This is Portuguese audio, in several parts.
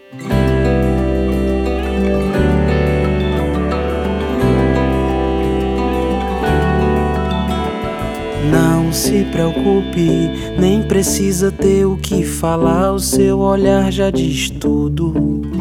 Não se preocupe, nem precisa ter o que falar, o seu olhar já diz tudo.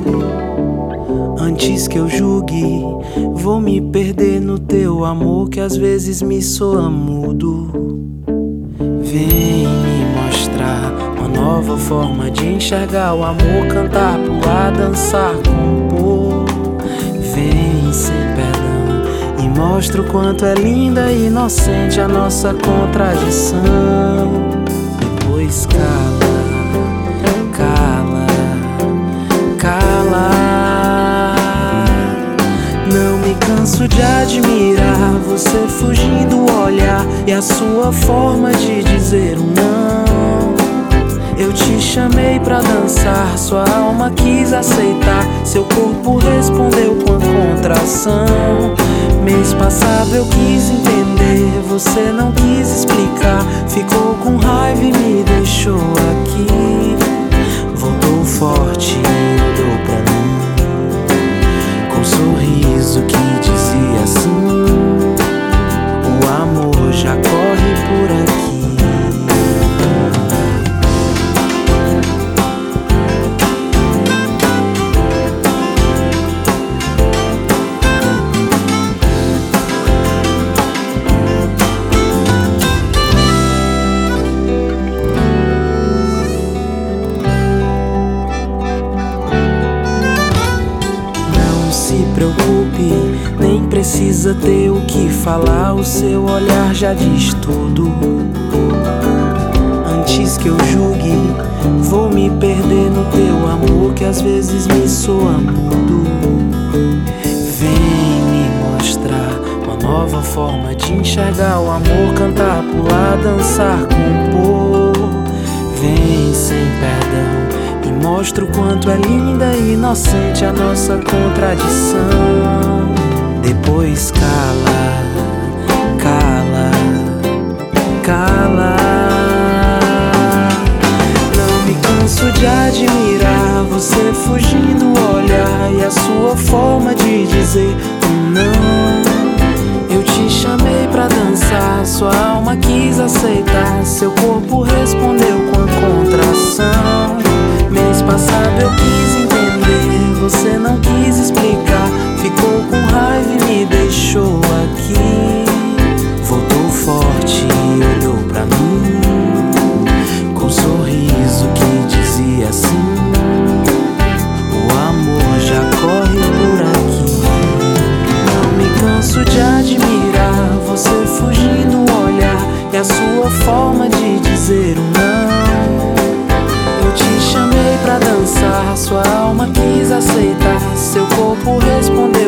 Antes que eu julgue, vou me perder no teu amor que às vezes me soa mudo. Vem me mostrar uma nova forma de enxergar o amor, cantar, pular, dançar, compor. Vem sem perdão e mostra o quanto é linda e inocente a nossa contradição. Depois cala, cala, cala. Não me canso de admirar você fugindo o olhar e a sua forma de dizer um não. Eu te chamei pra dançar, sua alma quis aceitar, seu corpo respondeu com a contração. Mês passado eu quis entender, você não quis explicar, ficou com raiva e me deixou aqui. Voltou forte e olhou pra mim com um sorriso que dizia assim: o amor já corre por aqui. Nem precisa ter o que falar, o seu olhar já diz tudo. Antes que eu julgue, vou me perder no teu amor que às vezes me soa mudo. Vem me mostrar uma nova forma de enxergar o amor, cantar, pular, dançar, compor. Vem sem perdão e mostra o quanto é linda e inocente a nossa contradição. Depois cala, cala, cala. Não me canso de admirar você fugindo o olhar e a sua forma de dizer um não. Eu te chamei pra dançar, sua alma quis aceitar, seu corpo respondeu com a contração. Mês passado eu quis entender, você não quis explicar, ficou com raiva e me deixou aqui. Voltou forte e olhou pra mim com um sorriso que dizia assim: o amor já corre por aqui. Não me canso de admirar você fugindo o olhar e a sua forma de dizer um não. Eu te chamei pra dançar, sua alma quis aceitar, seu corpo respondeu